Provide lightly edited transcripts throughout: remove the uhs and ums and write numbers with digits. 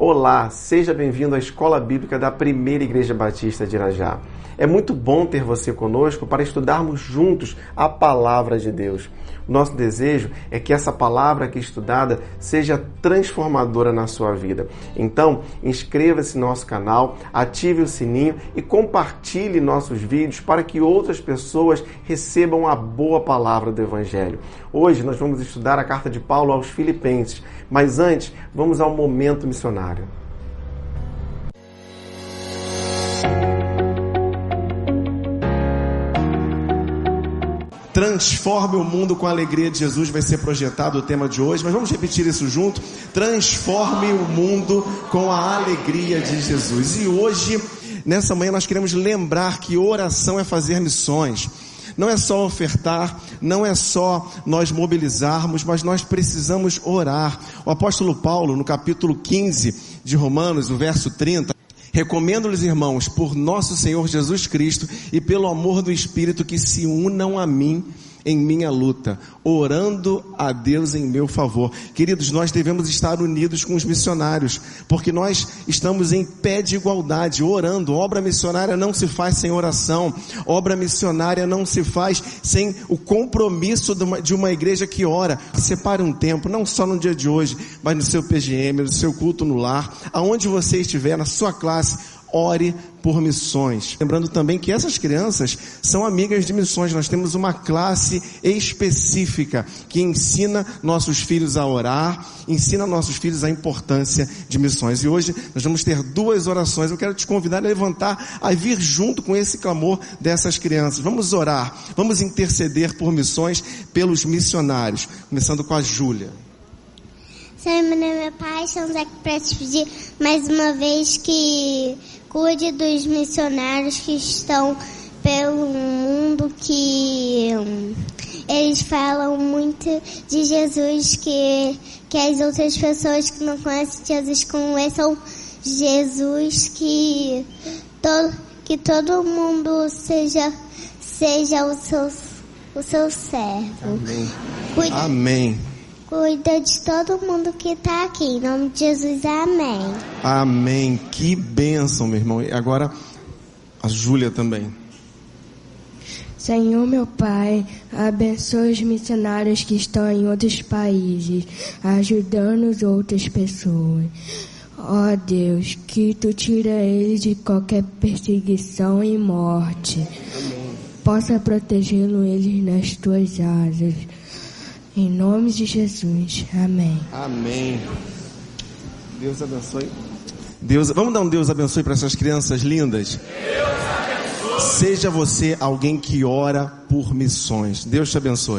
Olá, seja bem-vindo à Escola Bíblica da Primeira Igreja Batista de Irajá. É muito bom ter você conosco para estudarmos juntos a Palavra de Deus. O nosso desejo é que essa palavra aqui estudada seja transformadora na sua vida. Então, inscreva-se no nosso canal, ative o sininho e compartilhe nossos vídeos para que outras pessoas recebam a boa palavra do Evangelho. Hoje nós vamos estudar a carta de Paulo aos Filipenses, mas antes vamos ao momento missionário. Transforme o mundo com a alegria de Jesus, vai ser projetado o tema de hoje, mas vamos repetir isso junto. Transforme o mundo com a alegria de Jesus. E hoje, nessa manhã, nós queremos lembrar que oração é fazer missões. Não é só ofertar, não é só nós mobilizarmos, mas nós precisamos orar. O apóstolo Paulo, no capítulo 15 de Romanos, o verso 30, recomendo-lhes, irmãos, por nosso Senhor Jesus Cristo e pelo amor do Espírito, que se unam a mim em minha luta, orando a Deus em meu favor. Queridos, nós devemos estar unidos com os missionários, porque nós estamos em pé de igualdade, orando. Obra missionária não se faz sem oração, obra missionária não se faz sem o compromisso de uma igreja que ora. Separe um tempo, não só no dia de hoje, mas no seu PGM, no seu culto no lar, aonde você estiver, na sua classe, ore por missões. Lembrando também que essas crianças são amigas de missões. Nós temos uma classe específica que ensina nossos filhos a orar, ensina nossos filhos a importância de missões. E hoje nós vamos ter duas orações. Eu quero te convidar a levantar, a vir junto com esse clamor dessas crianças. Vamos orar, vamos interceder por missões pelos missionários. Começando com a Júlia. Senhor, meu nome é Pai, estamos aqui para te pedir mais uma vez que cuide dos missionários que estão pelo mundo, que eles falam muito de Jesus, que as outras pessoas que não conhecem Jesus conheçam Jesus, que todo mundo seja o seu servo. Amém. Amém. Cuida de todo mundo que está aqui. Em nome de Jesus, amém. Amém. Que bênção, meu irmão. E agora, a Júlia também. Senhor, meu Pai, abençoe os missionários que estão em outros países, ajudando outras pessoas. Ó Deus, que Tu tira eles de qualquer perseguição e morte. Amém. Possa protegê-lo eles nas Tuas asas. Em nome de Jesus. Amém. Amém. Deus abençoe. Vamos dar um Deus abençoe para essas crianças lindas? Deus abençoe. Seja você alguém que ora por missões. Deus te abençoe.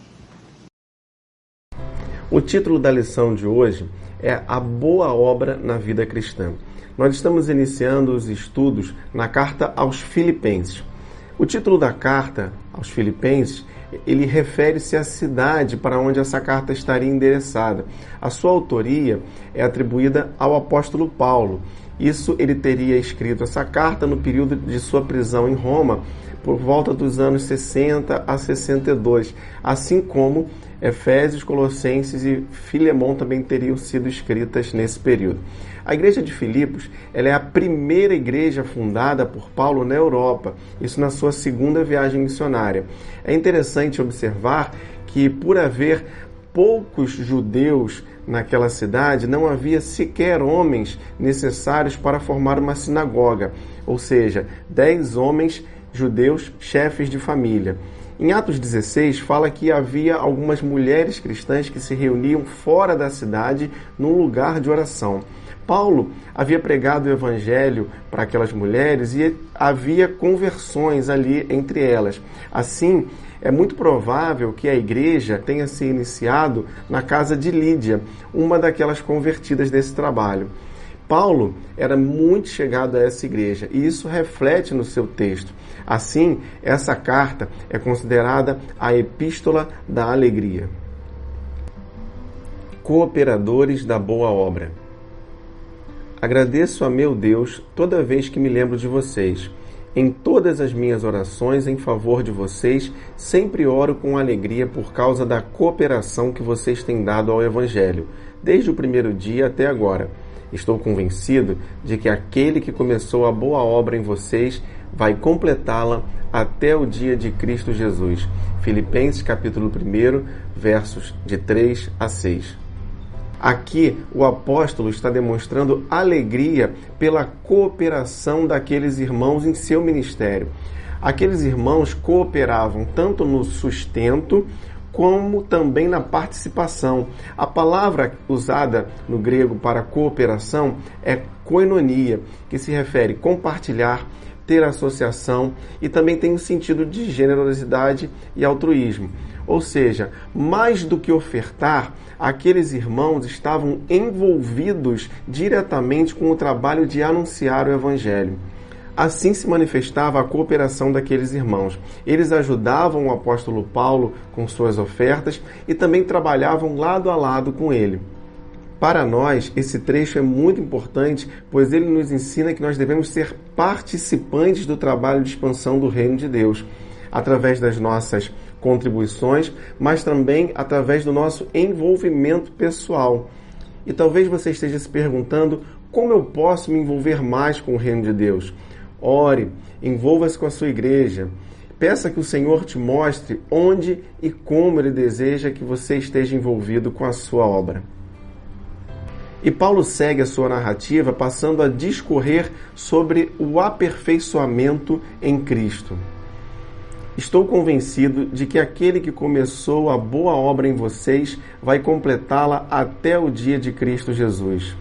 O título da lição de hoje é A Boa Obra na Vida Cristã. Nós estamos iniciando os estudos na carta aos Filipenses. O título da carta aos Filipenses, ele refere-se à cidade para onde essa carta estaria endereçada. A sua autoria é atribuída ao apóstolo Paulo. Isso, ele teria escrito essa carta no período de sua prisão em Roma, por volta dos anos 60 a 62, assim como Efésios, Colossenses e Filemão também teriam sido escritas nesse período. A igreja de Filipos, ela é a primeira igreja fundada por Paulo na Europa, isso na sua segunda viagem missionária. É interessante observar que, por haver poucos judeus naquela cidade, não havia sequer homens necessários para formar uma sinagoga, ou seja, 10 homens judeus chefes de família. Em Atos 16, fala que havia algumas mulheres cristãs que se reuniam fora da cidade num lugar de oração. Paulo havia pregado o evangelho para aquelas mulheres e havia conversões ali entre elas. Assim, é muito provável que a igreja tenha se iniciado na casa de Lídia, uma daquelas convertidas desse trabalho. Paulo era muito chegado a essa igreja e isso reflete no seu texto. Assim, essa carta é considerada a Epístola da Alegria. Cooperadores da boa obra. Agradeço a meu Deus toda vez que me lembro de vocês. Em todas as minhas orações em favor de vocês, sempre oro com alegria por causa da cooperação que vocês têm dado ao Evangelho, desde o primeiro dia até agora. Estou convencido de que aquele que começou a boa obra em vocês vai completá-la até o dia de Cristo Jesus. Filipenses capítulo 1, versos de 3 a 6. Aqui, o apóstolo está demonstrando alegria pela cooperação daqueles irmãos em seu ministério. Aqueles irmãos cooperavam tanto no sustento como também na participação. A palavra usada no grego para cooperação é koinonia, que se refere a compartilhar, ter associação e também tem o sentido de generosidade e altruísmo. Ou seja, mais do que ofertar, aqueles irmãos estavam envolvidos diretamente com o trabalho de anunciar o Evangelho. Assim se manifestava a cooperação daqueles irmãos. Eles ajudavam o apóstolo Paulo com suas ofertas e também trabalhavam lado a lado com ele. Para nós, esse trecho é muito importante, pois ele nos ensina que nós devemos ser participantes do trabalho de expansão do reino de Deus, através das nossas contribuições, mas também através do nosso envolvimento pessoal. E talvez você esteja se perguntando como eu posso me envolver mais com o reino de Deus. Ore, envolva-se com a sua igreja. Peça que o Senhor te mostre onde e como Ele deseja que você esteja envolvido com a sua obra. E Paulo segue a sua narrativa passando a discorrer sobre o aperfeiçoamento em Cristo. Estou convencido de que aquele que começou a boa obra em vocês vai completá-la até o dia de Cristo Jesus.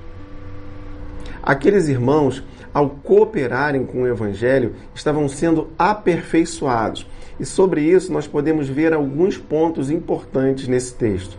Aqueles irmãos, ao cooperarem com o Evangelho, estavam sendo aperfeiçoados. E sobre isso nós podemos ver alguns pontos importantes nesse texto.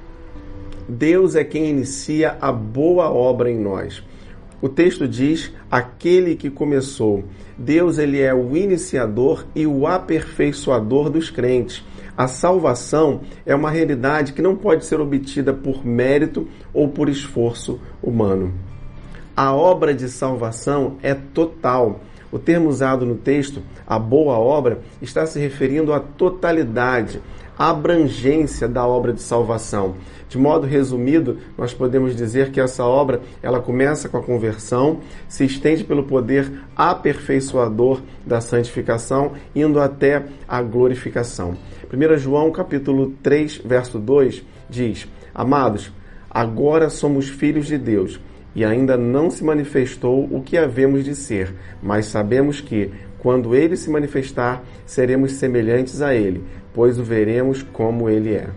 Deus é quem inicia a boa obra em nós. O texto diz, aquele que começou. Deus, ele é o iniciador e o aperfeiçoador dos crentes. A salvação é uma realidade que não pode ser obtida por mérito ou por esforço humano. A obra de salvação é total. O termo usado no texto, a boa obra, está se referindo à totalidade, à abrangência da obra de salvação. De modo resumido, nós podemos dizer que essa obra ela começa com a conversão, se estende pelo poder aperfeiçoador da santificação, indo até a glorificação. 1 João capítulo 3, verso 2 diz, amados, agora somos filhos de Deus, e ainda não se manifestou o que havemos de ser, mas sabemos que, quando Ele se manifestar, seremos semelhantes a Ele, pois o veremos como Ele é.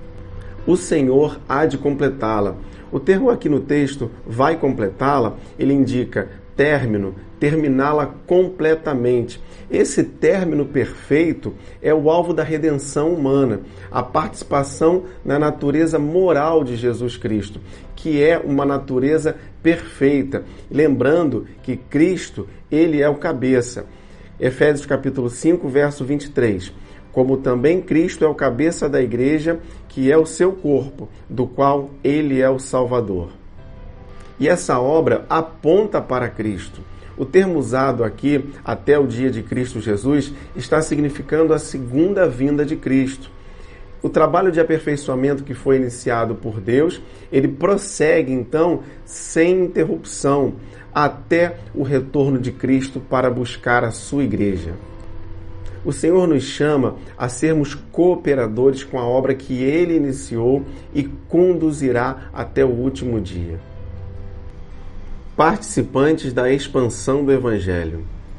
O Senhor há de completá-la. O termo aqui no texto, vai completá-la, ele indica término, terminá-la completamente. Esse término perfeito é o alvo da redenção humana, a participação na natureza moral de Jesus Cristo, que é uma natureza perfeita. Lembrando que Cristo, ele é o cabeça. Efésios capítulo 5, verso 23. Como também Cristo é o cabeça da igreja, que é o seu corpo, do qual ele é o Salvador. E essa obra aponta para Cristo. O termo usado aqui, até o dia de Cristo Jesus, está significando a segunda vinda de Cristo. O trabalho de aperfeiçoamento que foi iniciado por Deus, ele prossegue então sem interrupção até o retorno de Cristo para buscar a sua igreja. O Senhor nos chama a sermos cooperadores com a obra que Ele iniciou e conduzirá até o último dia. Participantes da expansão do Evangelho.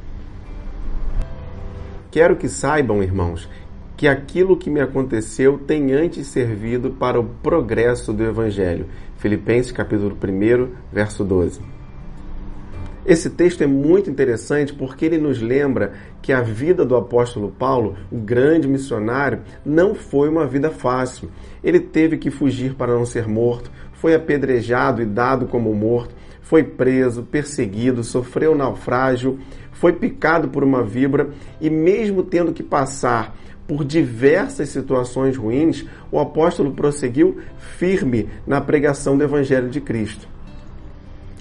Quero que saibam, irmãos, que aquilo que me aconteceu tem antes servido para o progresso do Evangelho. Filipenses capítulo 1, verso 12. Esse texto é muito interessante porque ele nos lembra que a vida do apóstolo Paulo, o grande missionário, não foi uma vida fácil. Ele teve que fugir para não ser morto, foi apedrejado e dado como morto, foi preso, perseguido, sofreu naufrágio, foi picado por uma víbora e mesmo tendo que passar por diversas situações ruins, o apóstolo prosseguiu firme na pregação do Evangelho de Cristo.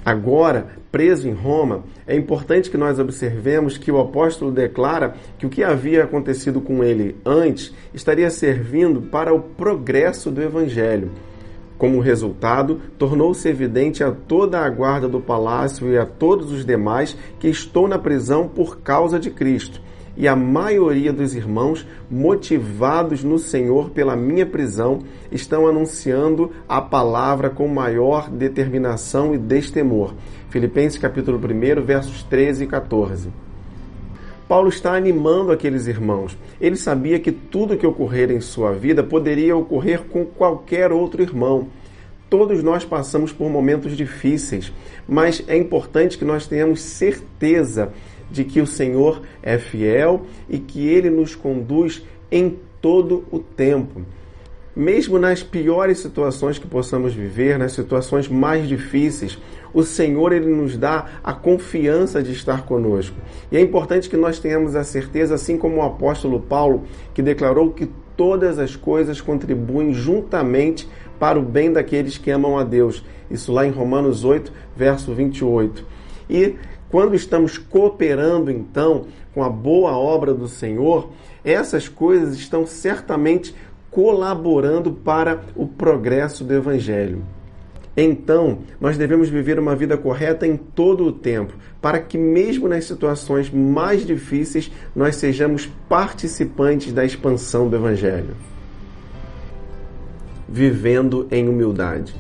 Agora, preso em Roma, é importante que nós observemos que o apóstolo declara que o que havia acontecido com ele antes estaria servindo para o progresso do evangelho. Como resultado, tornou-se evidente a toda a guarda do palácio e a todos os demais que estou na prisão por causa de Cristo. E a maioria dos irmãos, motivados no Senhor pela minha prisão, estão anunciando a palavra com maior determinação e destemor. Filipenses capítulo 1, versos 13 e 14. Paulo está animando aqueles irmãos. Ele sabia que tudo que ocorrer em sua vida poderia ocorrer com qualquer outro irmão. Todos nós passamos por momentos difíceis, mas é importante que nós tenhamos certeza de que o Senhor é fiel e que Ele nos conduz em todo o tempo. Mesmo nas piores situações que possamos viver, nas situações mais difíceis, o Senhor Ele nos dá a confiança de estar conosco. E é importante que nós tenhamos a certeza, assim como o apóstolo Paulo, que declarou que todas as coisas contribuem juntamente para o bem daqueles que amam a Deus. Isso lá em Romanos 8, verso 28. E quando estamos cooperando, então, com a boa obra do Senhor, essas coisas estão certamente colaborando para o progresso do Evangelho. Então, nós devemos viver uma vida correta em todo o tempo, para que mesmo nas situações mais difíceis, nós sejamos participantes da expansão do Evangelho. Vivendo em humildade.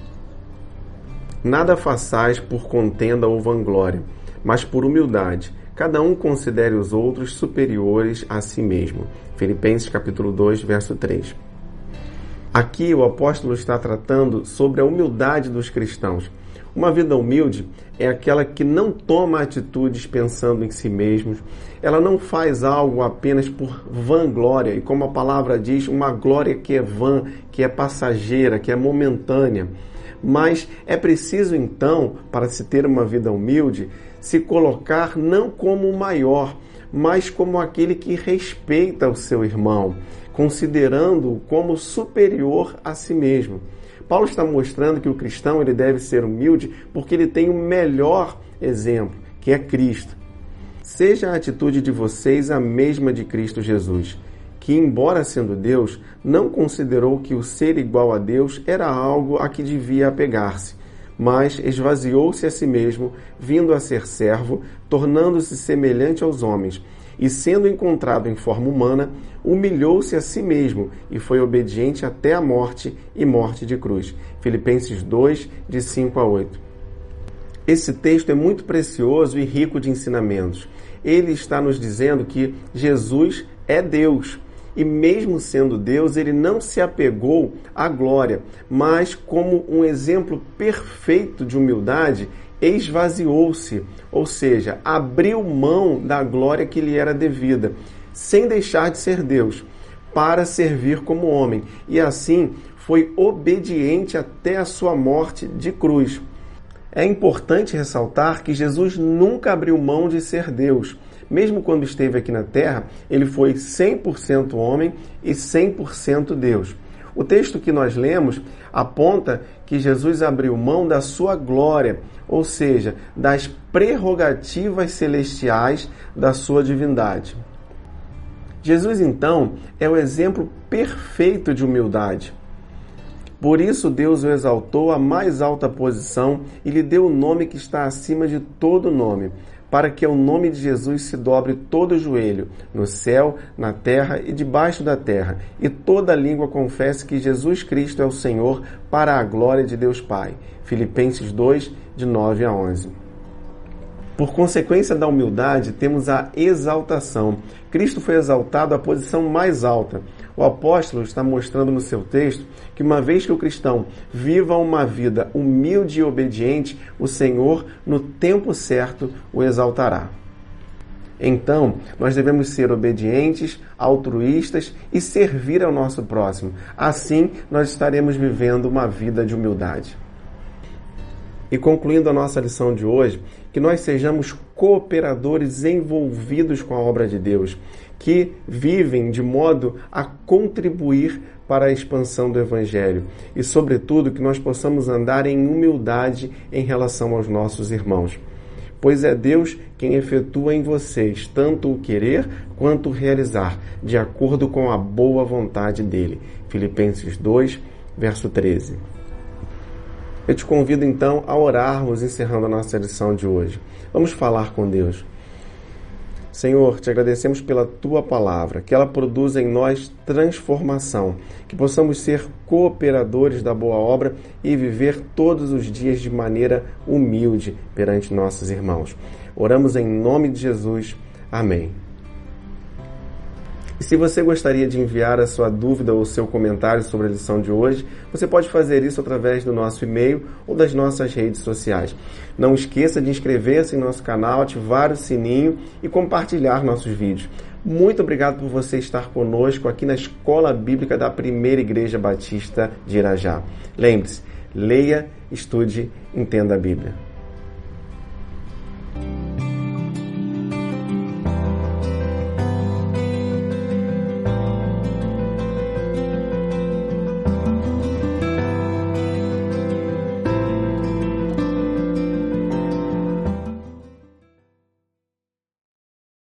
Nada façais por contenda ou vanglória, mas por humildade. Cada um considere os outros superiores a si mesmo. Filipenses capítulo 2, verso 3. Aqui o apóstolo está tratando sobre a humildade dos cristãos. Uma vida humilde é aquela que não toma atitudes pensando em si mesmos. Ela não faz algo apenas por vanglória. E como a palavra diz, uma glória que é vã, que é passageira, que é momentânea. Mas é preciso então, para se ter uma vida humilde, se colocar não como o maior, mas como aquele que respeita o seu irmão, considerando-o como superior a si mesmo. Paulo está mostrando que o cristão ele deve ser humilde porque ele tem o melhor exemplo, que é Cristo. Seja a atitude de vocês a mesma de Cristo Jesus, que, embora sendo Deus, não considerou que o ser igual a Deus era algo a que devia apegar-se, mas esvaziou-se a si mesmo, vindo a ser servo, tornando-se semelhante aos homens, e sendo encontrado em forma humana, humilhou-se a si mesmo e foi obediente até a morte e morte de cruz. Filipenses 2, de 5 a 8. Esse texto é muito precioso e rico de ensinamentos. Ele está nos dizendo que Jesus é Deus. E mesmo sendo Deus, ele não se apegou à glória, mas como um exemplo perfeito de humildade, esvaziou-se, ou seja, abriu mão da glória que lhe era devida, sem deixar de ser Deus, para servir como homem. E assim foi obediente até a sua morte de cruz. É importante ressaltar que Jesus nunca abriu mão de ser Deus. Mesmo quando esteve aqui na Terra, ele foi 100% homem e 100% Deus. O texto que nós lemos aponta que Jesus abriu mão da sua glória, ou seja, das prerrogativas celestiais da sua divindade. Jesus, então, é o exemplo perfeito de humildade. Por isso Deus o exaltou à mais alta posição e lhe deu o nome que está acima de todo nome, para que ao nome de Jesus se dobre todo o joelho, no céu, na terra e debaixo da terra, e toda língua confesse que Jesus Cristo é o Senhor, para a glória de Deus Pai. Filipenses 2, de 9 a 11. Por consequência da humildade, temos a exaltação. Cristo foi exaltado à posição mais alta. O apóstolo está mostrando no seu texto que uma vez que o cristão viva uma vida humilde e obediente, o Senhor, no tempo certo, o exaltará. Então, nós devemos ser obedientes, altruístas e servir ao nosso próximo. Assim, nós estaremos vivendo uma vida de humildade. E concluindo a nossa lição de hoje, que nós sejamos cooperadores envolvidos com a obra de Deus, que vivem de modo a contribuir para a expansão do Evangelho e, sobretudo, que nós possamos andar em humildade em relação aos nossos irmãos. Pois é Deus quem efetua em vocês tanto o querer quanto o realizar, de acordo com a boa vontade dele. Filipenses 2, verso 13. Eu te convido então a orarmos encerrando a nossa lição de hoje. Vamos falar com Deus. Senhor, te agradecemos pela Tua palavra, que ela produza em nós transformação, que possamos ser cooperadores da boa obra e viver todos os dias de maneira humilde perante nossos irmãos. Oramos em nome de Jesus. Amém. E se você gostaria de enviar a sua dúvida ou seu comentário sobre a lição de hoje, você pode fazer isso através do nosso e-mail ou das nossas redes sociais. Não esqueça de inscrever-se em nosso canal, ativar o sininho e compartilhar nossos vídeos. Muito obrigado por você estar conosco aqui na Escola Bíblica da Primeira Igreja Batista de Irajá. Lembre-se, leia, estude, entenda a Bíblia.